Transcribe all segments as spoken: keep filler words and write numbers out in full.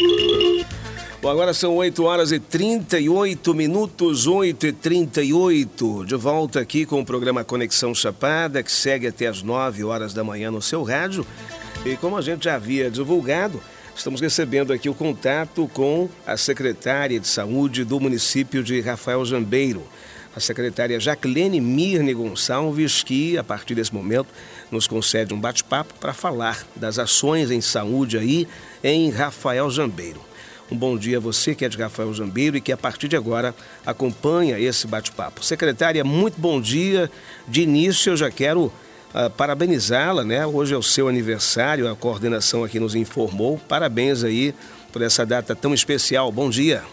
Bom, agora são oito horas e trinta e oito minutos, oito e trinta e oito. De volta aqui com o programa Conexão Chapada, que segue até as nove horas da manhã no seu rádio. E como a gente já havia divulgado, estamos recebendo aqui o contato com a secretária de saúde do município de Rafael Jambeiro, a secretária Jaqueline Mirne Gonçalves, que a partir desse momento nos concede um bate-papo para falar das ações em saúde aí em Rafael Jambeiro. Um bom dia a você que é de Rafael Jambeiro e que a partir de agora acompanha esse bate-papo. Secretária, muito bom dia. De início eu já quero uh, parabenizá-la, né? Hoje é o seu aniversário, a coordenação aqui nos informou. Parabéns aí por essa data tão especial. Bom dia.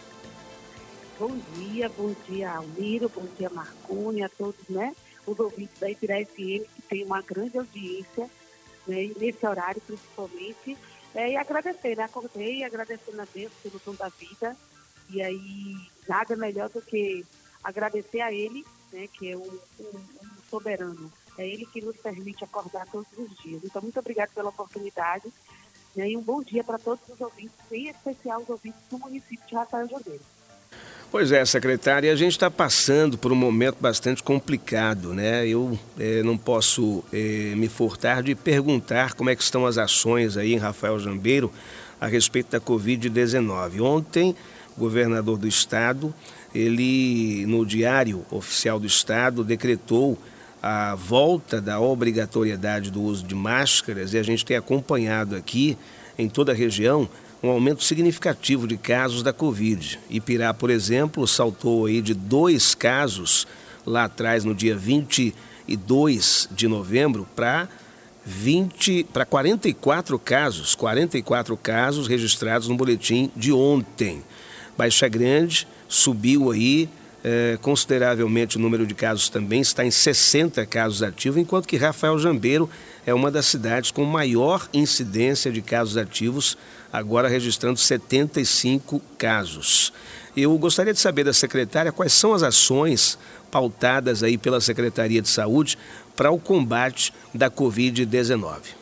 Bom dia, bom dia Almiro, bom dia Marcone, a todos, né? Os ouvintes da Ipirá F M, que tem uma grande audiência, né? E nesse horário principalmente. É, e agradecer, né? Acordei agradecendo a Deus pelo dom da vida. E aí, nada melhor do que agradecer a Ele, né? Que é um, um, um soberano. É Ele que nos permite acordar todos os dias. Então, muito obrigada pela oportunidade, né? E um bom dia para todos os ouvintes, em especial os ouvintes do município de Rafael Jambeiro. Pois é, secretária, a gente está passando por um momento bastante complicado, né? Eu eh, não posso eh, me furtar de perguntar como é que estão as ações aí em Rafael Jambeiro a respeito da covid dezenove. Ontem, o governador do estado, ele, no Diário Oficial do Estado, decretou a volta da obrigatoriedade do uso de máscaras e a gente tem acompanhado aqui, em toda a região, um aumento significativo de casos da Covid. Ipirá, por exemplo, saltou aí de dois casos lá atrás, no dia vinte e dois de novembro, para vinte, para quarenta e quatro casos, quarenta e quatro casos registrados no boletim de ontem. Baixa Grande subiu aí eh, consideravelmente o número de casos também, está em sessenta casos ativos, enquanto que Rafael Jambeiro é uma das cidades com maior incidência de casos ativos, agora registrando setenta e cinco casos. Eu gostaria de saber da secretária quais são as ações pautadas aí pela Secretaria de Saúde para o combate da covid dezenove.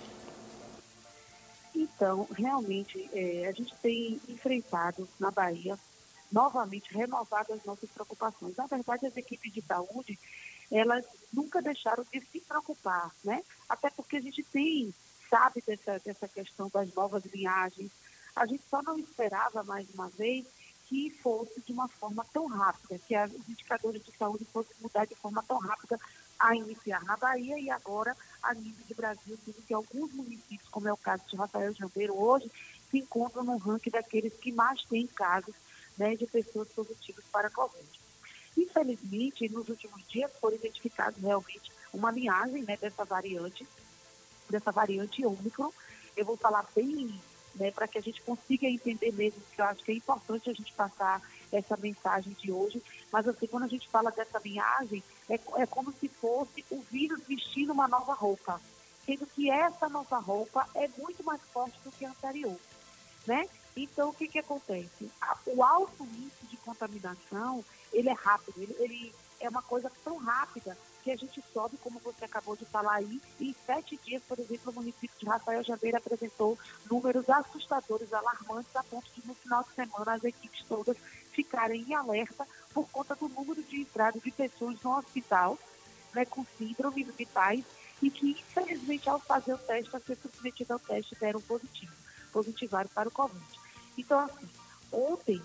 Então, realmente, é, a gente tem enfrentado na Bahia, novamente, renovado as nossas preocupações. Na verdade, as equipes de saúde, elas nunca deixaram de se preocupar, né? Até porque a gente tem, sabe dessa, dessa questão das novas linhagens. A gente só não esperava, mais uma vez, que fosse de uma forma tão rápida, que os indicadores de saúde fossem mudar de forma tão rápida a iniciar na Bahia e agora a nível de Brasil, sendo que alguns municípios, como é o caso de Rafael Jambeiro, hoje se encontram no ranking daqueles que mais têm casos, né, de pessoas positivas para a Covid. Infelizmente, nos últimos dias foram identificados realmente uma linhagem, né, dessa variante, dessa variante Ômicron. Eu vou falar bem, né, para que a gente consiga entender mesmo, porque eu acho que é importante a gente passar essa mensagem de hoje. Mas assim, quando a gente fala dessa linhagem, é, é como se fosse o vírus vestindo uma nova roupa, sendo que essa nova roupa é muito mais forte do que a anterior, né? Então, o que que acontece? O alto índice de contaminação, ele é rápido, ele, ele é uma coisa tão rápida que a gente sobe, como você acabou de falar aí, e em sete dias, por exemplo, o município de Rafael Jambeiro apresentou números assustadores, alarmantes, a ponto de, no final de semana, as equipes todas ficarem em alerta por conta do número de entrada de pessoas no hospital, né, com síndromes vitais, e que, infelizmente, ao fazer o teste, a ser submetido ao teste, deram positivo, positivaram para o Covid. Então, assim, ontem,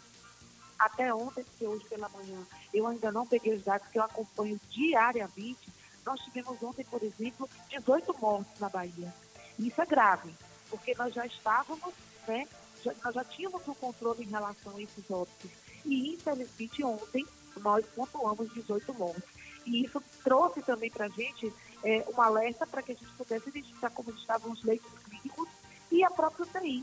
até ontem, porque hoje pela manhã eu ainda não peguei os dados que eu acompanho diariamente, nós tivemos ontem, por exemplo, dezoito mortes na Bahia. E isso é grave, porque nós já estávamos, né, já, nós já tínhamos um controle em relação a esses óbitos. E, infelizmente, ontem nós pontuamos dezoito mortes. E isso trouxe também para a gente é, um alerta para que a gente pudesse identificar como estavam os leitos clínicos e a própria U T I.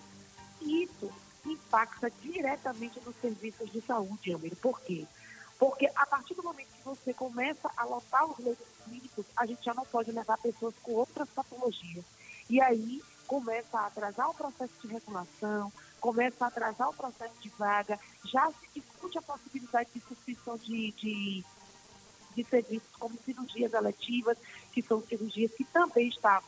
E isso impacta diretamente nos serviços de saúde, Amir. Por quê? Porque a partir do momento que você começa a lotar os leitos clínicos, a gente já não pode levar pessoas com outras patologias. E aí começa a atrasar o processo de regulação, começa a atrasar o processo de vaga, já se discute a possibilidade de suspensão de, de, de serviços como cirurgias eletivas, que são cirurgias que também estavam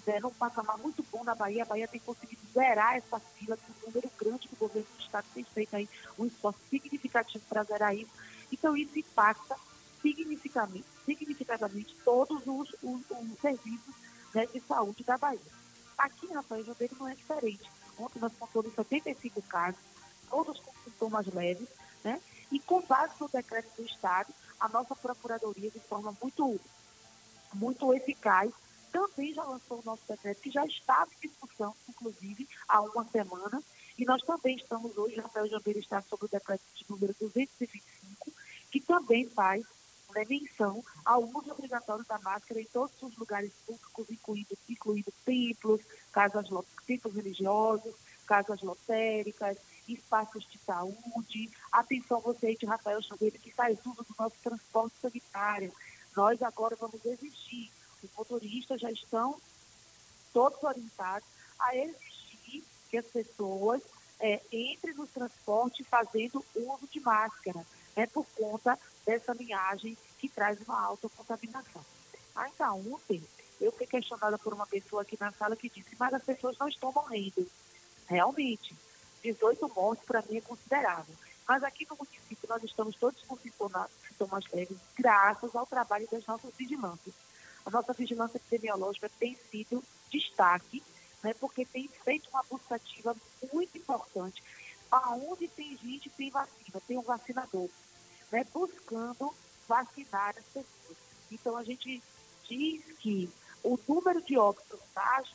né, num patamar muito bom na Bahia. A Bahia tem conseguido zerar essa fila, com um número grande que o governo do estado tem feito aí um esforço significativo para zerar isso. Então, isso impacta significativamente, significativamente todos os, os, os serviços, né, de saúde da Bahia. Aqui em Rafael Jambeiro não é diferente. Ontem nós contamos setenta e cinco casos, todos com sintomas leves, né? E com base no decreto do Estado, a nossa Procuradoria, de forma muito, muito eficaz, também já lançou o nosso decreto, que já estava em discussão, inclusive, há uma semana, e nós também estamos hoje, Rafael Jambeiro está sob o decreto de número duzentos e vinte e cinco, que também faz, né, menção ao uso obrigatório da máscara em todos os lugares públicos, incluindo, incluindo templos, casas, templos religiosos, casas lotéricas, espaços de saúde. Atenção você aí de Rafael Jambeiro, que faz uso do nosso transporte sanitário. Nós agora vamos exigir, os motoristas já estão todos orientados a exigir que as pessoas é, entrem no transporte fazendo uso de máscara, né, por conta dessa linhagem que traz uma alta contaminação. Ainda ontem, eu fui questionada por uma pessoa aqui na sala que disse, mas as pessoas não estão morrendo. Realmente, dezoito mortes para mim é considerável. Mas aqui no município nós estamos todos com sintomas leves, graças ao trabalho das nossas vigilâncias. A nossa vigilância epidemiológica tem sido destaque, né, porque tem feito uma busca ativa muito importante. Aonde tem gente, tem vacina, tem um vacinador, né, buscando vacinar as pessoas. Então, a gente diz que o número de óbitos baixo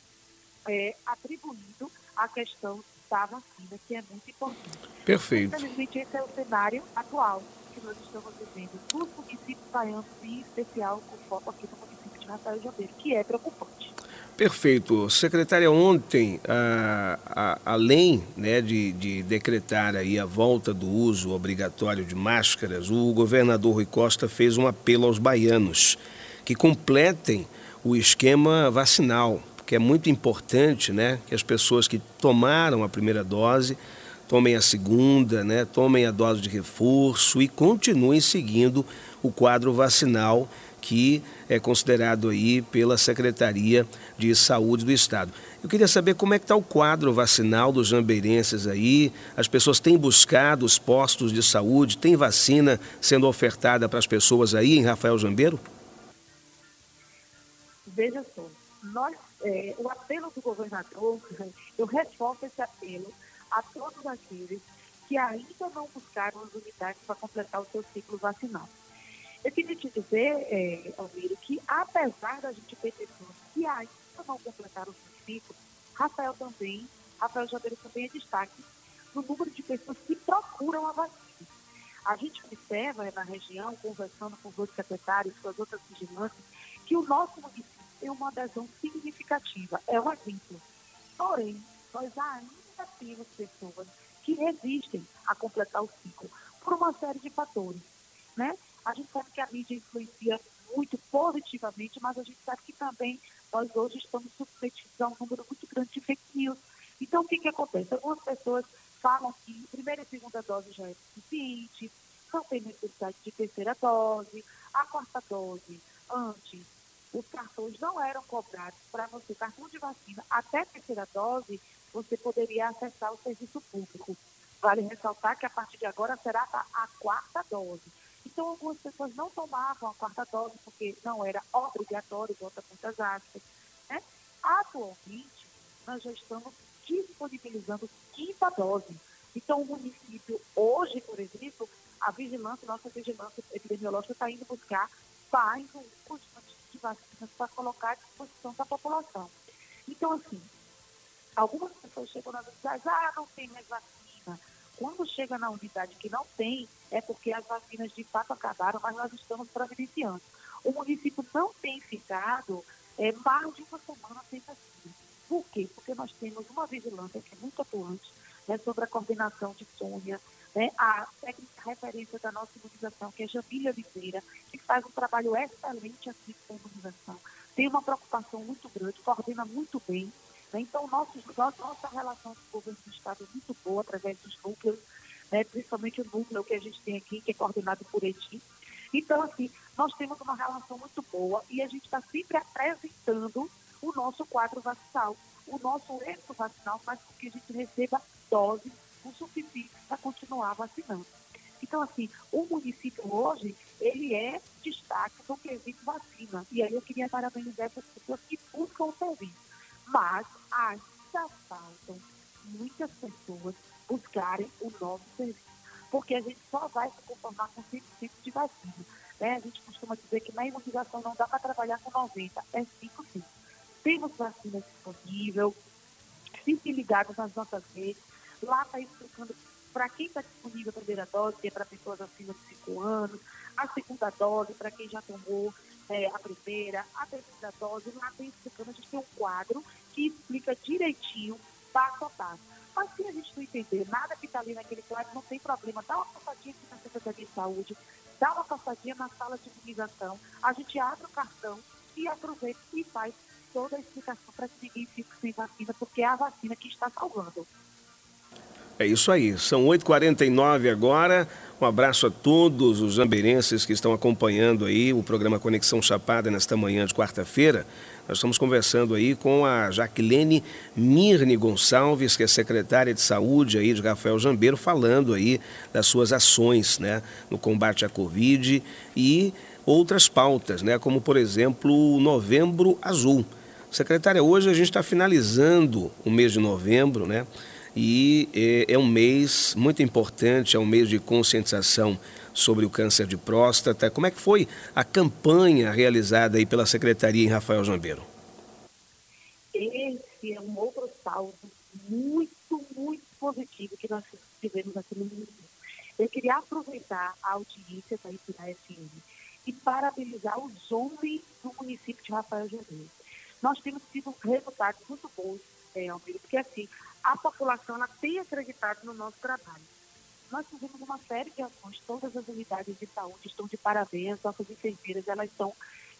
é atribuído à questão da vacina, que é muito importante. Perfeito. Infelizmente, esse é o cenário atual que nós estamos vivendo nos municípios baianos, e em especial com foco aqui no município de Rafael Jambeiro, que é preocupante. Perfeito. Secretária, ontem, a, a, além, né, de, de decretar aí a volta do uso obrigatório de máscaras, o governador Rui Costa fez um apelo aos baianos que completem o esquema vacinal, porque é muito importante, né, que as pessoas que tomaram a primeira dose tomem a segunda, né, tomem a dose de reforço e continuem seguindo o quadro vacinal que é considerado aí pela Secretaria de Saúde do Estado. Eu queria saber como é que está o quadro vacinal dos jambeirenses aí. As pessoas têm buscado os postos de saúde, tem vacina sendo ofertada para as pessoas aí em Rafael Jambeiro? Veja só, nós, é, o apelo do governador, eu reforço esse apelo a todos aqueles que ainda não buscaram as unidades para completar o seu ciclo vacinal. Eu queria te dizer, é, Almiro, que apesar da gente ter pessoas que ainda não completaram o seu ciclo, Rafael também, Rafael Jambeiro também é destaque no número de pessoas que procuram a vacina. A gente observa na região, conversando com os outros secretários, com as outras vigilâncias, que o nosso município tem uma adesão significativa, é um exemplo. Porém, nós ainda temos pessoas que resistem a completar o ciclo por uma série de fatores, né? A gente sabe que a mídia influencia muito positivamente, mas a gente sabe que também nós hoje estamos submetidos a um número muito grande de fake news. Então, o que, que acontece? Algumas pessoas falam que primeira e segunda dose já é suficiente, não tem necessidade de terceira dose, a quarta dose, antes, os cartões não eram cobrados para você, cartão de vacina, até a terceira dose, você poderia acessar o serviço público. Vale ressaltar que a partir de agora será a quarta dose. Então, algumas pessoas não tomavam a quarta dose porque não era obrigatório, bota muitas aspas, né? Atualmente, nós já estamos disponibilizando quinta dose. Então, o município, hoje, por exemplo, a vigilância, nossa vigilância epidemiológica está indo buscar mais um constante de vacinas para colocar à disposição da população. Então, assim, algumas pessoas chegam nas unidades, ah, não tem mais vacina. Quando chega na unidade que não tem, é porque as vacinas de fato acabaram, mas nós estamos providenciando. O município não tem ficado é, mais de uma semana sem vacina. Por quê? Porque nós temos uma vigilância que é muito atuante, né, sobre a coordenação de Sônia, né, a técnica referência da nossa imunização, que é Jamília Oliveira, que faz um trabalho excelente assim com a imunização. Tem uma preocupação muito grande, coordena muito bem. Então, nosso, nossa relação com o governo do Estado é muito boa, através dos núcleos, né, principalmente o núcleo que a gente tem aqui, que é coordenado por Eti. Então, assim, nós temos uma relação muito boa e a gente está sempre apresentando o nosso quadro vacinal. O nosso êxito vacinal faz com que a gente receba doses o suficiente para continuar vacinando. Então, assim, o município hoje, ele é destaque no quesito vacina. E aí eu queria parabenizar essas pessoas que buscam o serviço. Mas ainda faltam muitas pessoas buscarem o nosso serviço. Porque a gente só vai se conformar com cem por cento de vacina. Né? A gente costuma dizer que na imunização não dá para trabalhar com noventa por cento. É cinco por cento. Temos vacina disponível. Fiquem ligados nas nossas redes. Lá está explicando para quem está disponível a primeira dose, que é para pessoas acima de cinco anos, a segunda dose para quem já tomou é, a primeira, a terceira dose, lá tem explicando, a gente tem um quadro que explica direitinho, passo a passo. Mas se a gente não entender nada que está ali naquele quadro, não tem problema, dá uma passadinha aqui na Secretaria de Saúde, dá uma passadinha na sala de imunização, a gente abre o cartão e aproveita e faz toda a explicação para que ninguém fique sem vacina, porque é a vacina que está salvando. É isso aí, são oito e quarenta e nove agora. Um abraço a todos os jambeirenses que estão acompanhando aí o programa Conexão Chapada nesta manhã de quarta-feira. Nós estamos conversando aí com a Jaquilene Mirne Gonçalves, que é secretária de Saúde aí de Rafael Jambeiro, falando aí das suas ações, né, no combate à Covid e outras pautas, né, como por exemplo o Novembro Azul. Secretária, hoje a gente está finalizando o mês de novembro, né? E é, é um mês muito importante, é um mês de conscientização sobre o câncer de próstata. Como é que foi a campanha realizada aí pela Secretaria em Rafael Jambeiro? Esse é um outro saldo muito, muito positivo que nós tivemos aqui no município. Eu queria aproveitar a audiência da Ipirá F M e parabenizar os homens do município de Rafael Jambeiro. Nós temos tido resultados muito bons, é, Almeida, porque assim, a população ela tem acreditado no nosso trabalho. Nós fizemos uma série de ações, todas as unidades de saúde estão de parabéns, nossas enfermeiras elas estão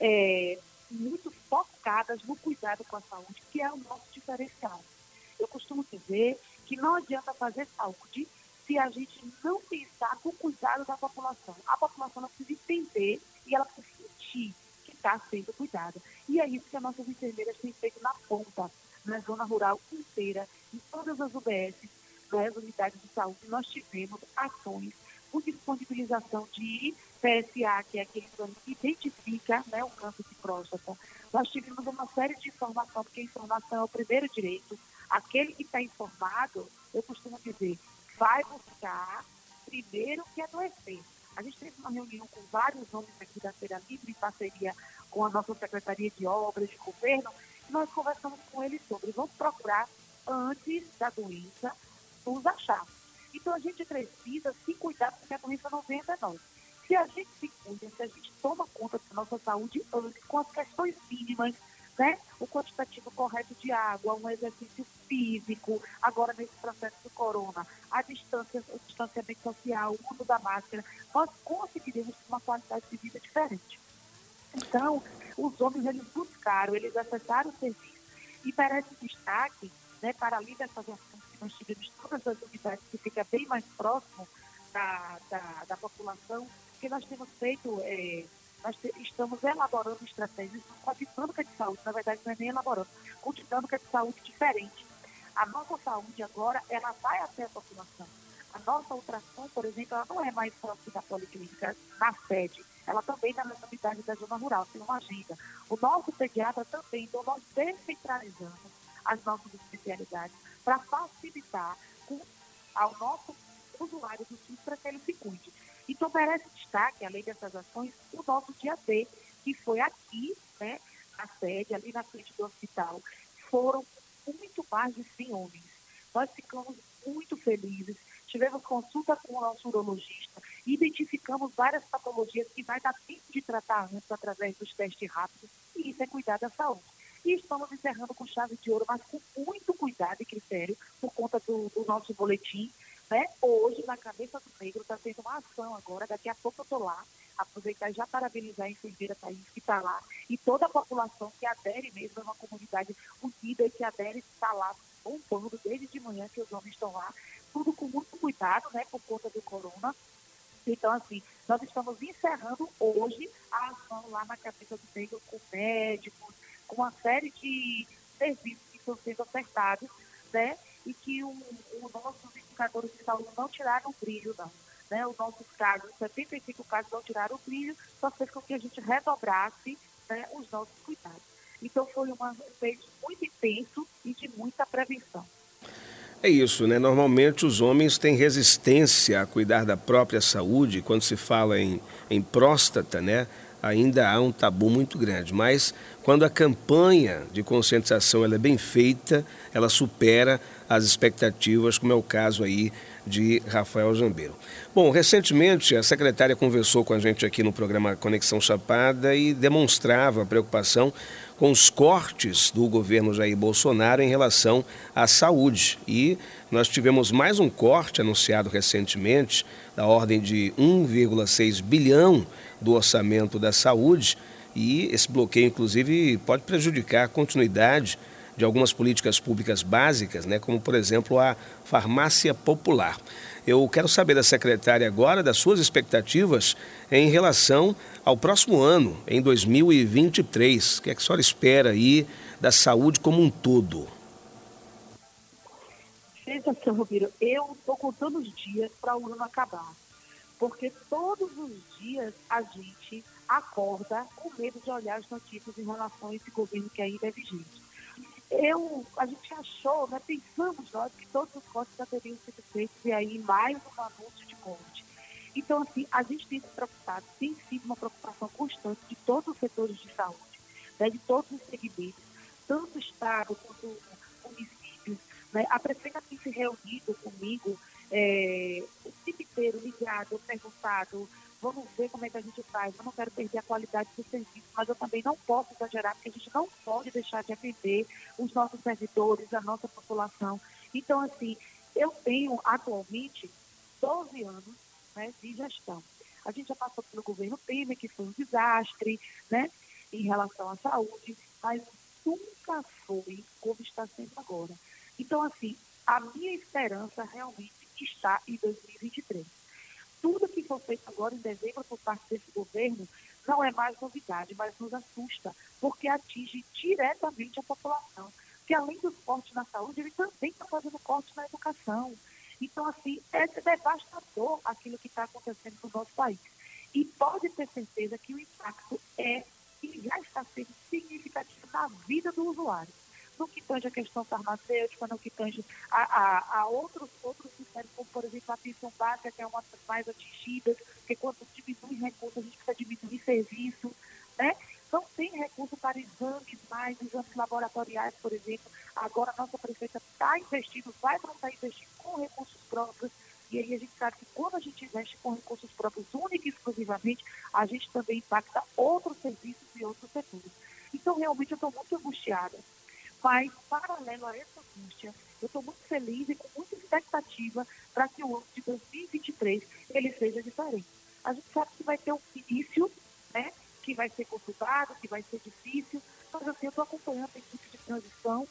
é, muito focadas no cuidado com a saúde, que é o nosso diferencial. Eu costumo dizer que não adianta fazer saúde se a gente não pensar no cuidado da população. A população ela precisa entender e ela precisa sentir que está sendo cuidada. E é isso que as nossas enfermeiras têm feito na ponta, na zona rural inteira, em todas as U B S, nas unidades de saúde, nós tivemos ações com disponibilização de P S A, que é aquele exame que identifica, né, o câncer de próstata. Nós tivemos uma série de informação, porque a informação é o primeiro direito. Aquele que está informado, eu costumo dizer, vai buscar primeiro que adoecer. A gente teve uma reunião com vários homens aqui da Feira Livre, em parceria com a nossa Secretaria de Obras de Governo, e nós conversamos com eles sobre, vamos procurar antes da doença nos achar. Então a gente precisa se cuidar porque a doença não vem até nós. Se a gente se cuida, se a gente toma conta da nossa saúde antes, com as questões mínimas, né? O quantitativo correto de água, um exercício físico, agora nesse processo do corona, a distância, o distanciamento social, o uso da máscara, nós conseguiremos uma qualidade de vida diferente. Então, os homens, eles buscaram, eles acessaram o serviço e merece destaque, né, para além dessas ações que nós tivemos em todas as unidades, que fica bem mais próximo da, da, da população, que nós temos feito, é, nós te, estamos elaborando estratégias com a dinâmica de saúde, na verdade não é nem elaborando, com dinâmica de saúde diferente. A nossa saúde agora, ela vai até a população. A nossa ultrassom, por exemplo, ela não é mais próxima da policlínica, na sede, ela também está nas unidades da zona rural, tem uma agenda. O nosso pediatra também, então nós descentralizamos as nossas especialidades para facilitar com, ao nosso usuário do SUS para que ele se cuide. Então, merece destaque, além dessas ações, o nosso dia D, que foi aqui, né, na sede, ali na frente do hospital. Foram muito mais de cem homens. Nós ficamos muito felizes, tivemos consulta com o nosso urologista, identificamos várias patologias que vai dar tempo de tratar antes através dos testes rápidos, e isso é cuidar da saúde. E estamos encerrando com chave de ouro, mas com muito cuidado e critério, por conta do, do nosso boletim, né? Hoje, na Cabeça do Negro, está tendo uma ação agora, daqui a pouco eu estou lá, aproveitar e já parabenizar a enfermeira Thaís que está lá, e toda a população que adere mesmo, é uma comunidade unida e que adere, está lá bombando desde de manhã que os homens estão lá, tudo com muito cuidado, né, por conta do corona. Então, assim, nós estamos encerrando hoje a ação lá na Cabeça do Negro com médicos, com uma série de serviços que estão sendo ofertados, né? E que o, o nossos indicadores de saúde não tiraram o brilho, não. Né? Os nossos casos, setenta e cinco casos não tiraram o brilho, só fez com que a gente redobrasse, né, os nossos cuidados. Então foi um feito muito intenso e de muita prevenção. É isso, né? Normalmente os homens têm resistência a cuidar da própria saúde. Quando se fala em, em próstata, né? Ainda há um tabu muito grande. Mas quando a campanha de conscientização ela é bem feita, ela supera as expectativas, como é o caso aí de Rafael Jambeiro. Bom, recentemente a secretária conversou com a gente aqui no programa Conexão Chapada e demonstrava preocupação com os cortes do governo Jair Bolsonaro em relação à saúde. E nós tivemos mais um corte anunciado recentemente, da ordem de um vírgula seis bilhão do orçamento da saúde, e esse bloqueio, inclusive, pode prejudicar a continuidade de algumas políticas públicas básicas, né, como, por exemplo, a farmácia popular. Eu quero saber da secretária agora das suas expectativas em relação ao próximo ano, em dois mil e vinte e três. O que é que a senhora espera aí da saúde como um todo? Veja, seu Rubiro, eu estou contando os dias para o ano acabar, porque todos os dias a gente acorda com medo de olhar as notícias em relação a esse governo que ainda é vigente. Eu, a gente achou, né, pensamos nós que todos os cortes já teriam sido feitos e aí mais um anúncio de corte. Então, assim, a gente tem se preocupado, tem sido uma preocupação constante de todos os setores de saúde, né, de todos os segmentos, tanto o Estado quanto municípios, né. A prefeita tem se reunido comigo, é, o tempo inteiro ligado, perguntado, vamos ver como é que a gente faz. Eu não quero perder a qualidade do serviço, mas eu também não posso exagerar, porque a gente não pode deixar de atender os nossos servidores, a nossa população. Então, assim, eu tenho atualmente doze anos, né, de gestão. A gente já passou pelo governo Temer, que foi um desastre, né, em relação à saúde, mas nunca foi como está sendo agora. Então, assim, a minha esperança realmente está em dois mil e vinte e três. Tudo que for feito agora em dezembro por parte desse governo não é mais novidade, mas nos assusta, porque atinge diretamente a população. Porque além dos cortes na saúde, ele também está fazendo cortes na educação. Então, assim, é devastador aquilo que está acontecendo no nosso país. E pode ter certeza que o impacto é e já está sendo significativo na vida do usuário. No que tange a questão farmacêutica, no que tange a, a, a outros, outros sistemas, como, por exemplo, a atenção básica, que é uma das mais atingidas, porque quando diminui recurso, a gente precisa diminuir serviço, né? Não tem recurso para exames mais, exames laboratoriais, por exemplo. Agora a nossa prefeita está investindo, vai voltar a investir com recursos próprios, e aí a gente sabe que quando a gente investe com recursos próprios, única e exclusivamente, a gente também impacta outros serviços e outros setores. Então, realmente, eu estou muito angustiada. Mas, paralelo a essa angústia, eu estou muito feliz e com muita expectativa para que o ano de dois mil e vinte e três ele seja diferente. A gente sabe que vai ter um início, né, que vai ser conturbado, que vai ser difícil, mas assim, eu estou acompanhando a equipe de transição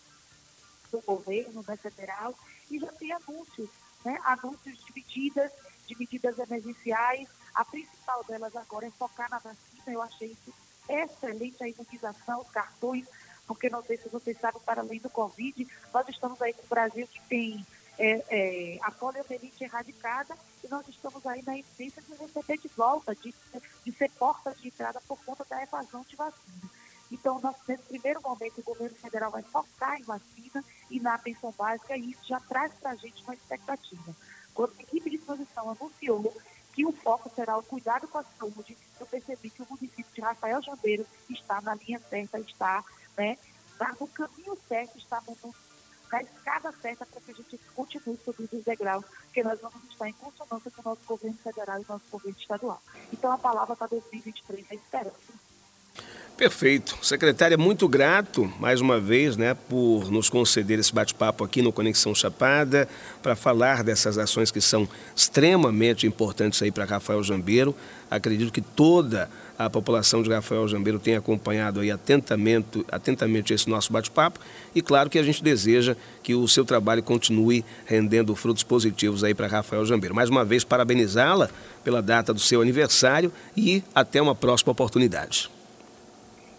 do governo, né, federal, e já tem anúncios, né, anúncios de medidas, de medidas emergenciais. A principal delas agora é focar na vacina. Eu achei isso excelente, a imunização, os cartões, porque não sei se vocês sabem, para além do Covid, nós estamos aí com o Brasil que tem é, é, a poliomielite erradicada, e nós estamos aí na iminência de receber de volta, de, de ser porta de entrada por conta da evasão de vacina. Então, nós, nesse primeiro momento, o governo federal vai focar em vacina e na atenção básica, e isso já traz para a gente uma expectativa. Quando a equipe de transição anunciou que o foco será o cuidado com a saúde, eu percebi que o município de Rafael Jambeiro está na linha certa, está, né, está no caminho certo, está no, na escada certa para que a gente continue subindo os degraus, porque nós vamos estar em consonância com o nosso governo federal e o nosso governo estadual. Então, a palavra para dois mil e vinte e três é esperança. Perfeito. Secretária, muito grato, mais uma vez, né, por nos conceder esse bate-papo aqui no Conexão Chapada, para falar dessas ações que são extremamente importantes aí para Rafael Jambeiro. Acredito que toda a população de Rafael Jambeiro tem acompanhado aí atentamente, atentamente esse nosso bate-papo, e claro que a gente deseja que o seu trabalho continue rendendo frutos positivos aí para Rafael Jambeiro. Mais uma vez, parabenizá-la pela data do seu aniversário e até uma próxima oportunidade.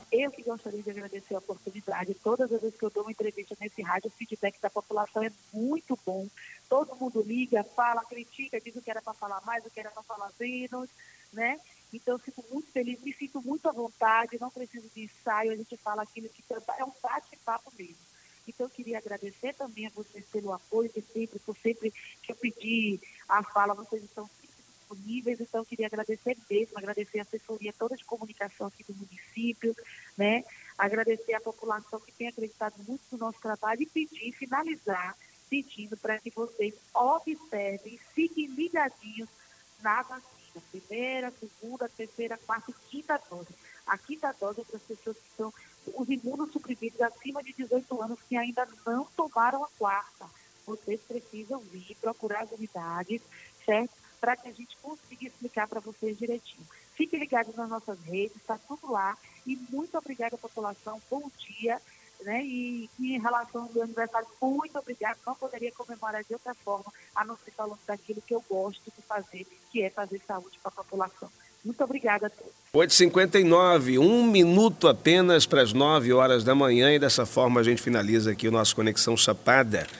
Eu que gostaria de agradecer a oportunidade. Todas as vezes que eu dou uma entrevista nesse rádio, o feedback da população é muito bom. Todo mundo liga, fala, critica, diz o que era para falar mais, o que era para falar menos, né? Então, eu fico muito feliz, me sinto muito à vontade, não preciso de ensaio, a gente fala aquilo que é um bate-papo mesmo. Então, eu queria agradecer também a vocês pelo apoio, de sempre, por sempre que eu pedi a fala, vocês estão sempre disponíveis. Então, eu queria agradecer mesmo, agradecer a assessoria toda de comunicação aqui do município, né? Agradecer a população que tem acreditado muito no nosso trabalho e pedir, finalizar, pedindo para que vocês observem, fiquem ligadinhos na vacina. Primeira, segunda, terceira, quarta e quinta dose. A quinta dose é para as pessoas que são os imunossuprimidos acima de dezoito anos que ainda não tomaram a quarta. Vocês precisam vir procurar as unidades, certo? Para que a gente consiga explicar para vocês direitinho. Fiquem ligados nas nossas redes, está tudo lá. E muito obrigada, população. Bom dia. Né? E, e em relação ao meu aniversário, muito obrigada. Não poderia comemorar de outra forma, a não ser falando daquilo que eu gosto de fazer, que é fazer saúde para a população. Muito obrigada a todos. oito e cinquenta e nove, um minuto apenas para as nove horas da manhã, e dessa forma a gente finaliza aqui o nosso Conexão Chapada.